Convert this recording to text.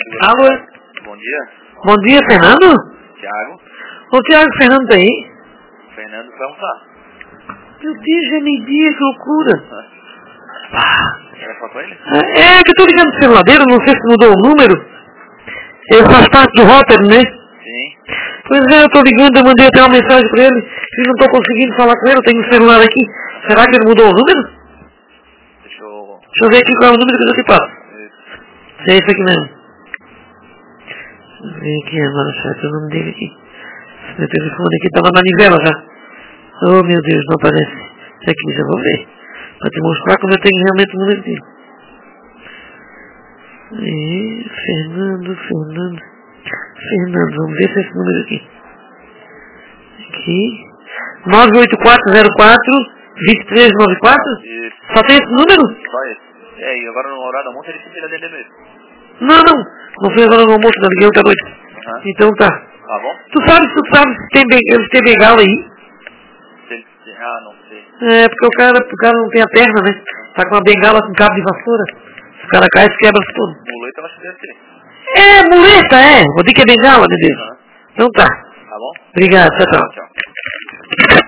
Alô? Bom dia. Bom dia, Fernando? Tiago. Ô, Tiago, Fernando tá aí? Fernando vai almoçar. Meu Deus, já é meio-dia, que loucura. Quer falar com ele? É que eu tô ligando pro celular dele, não sei se mudou o número. Ele faz parte do Rotter, né? Sim. Pois é, eu tô ligando, eu mandei até uma mensagem pra ele e não tô conseguindo falar com ele, eu tenho um celular aqui. Será que ele mudou o número? Deixa eu... Deixa eu ver aqui qual é o número que eu te passo. Isso. É esse aqui mesmo. Deixa eu ver aqui agora, certo, o nome dele aqui. Meu telefone aqui tava na nivela já. Oh, meu Deus, não aparece. Isso aqui, já vou ver. Pra te mostrar como eu tenho realmente o número dele. Fernando, vamos ver se é esse número aqui. Aqui. 98404-2394? Isso. Só tem esse número? Só esse. E agora no horário da monta ele se tira dele mesmo. Não foi agora no almoço, não liguei outra noite. Então tá. Tá bom? Tu sabes se tem eles têm bengala aí? Não sei. É, porque o cara não tem a perna, né? Tá com uma bengala com cabo de vassoura. Se o cara cai, se quebra tudo. Muleta eu acho que deve ter. É, muleta, é. Vou ter que é bengala, meu Deus. Então tá. Tá bom? Obrigado, tchau. Tchau.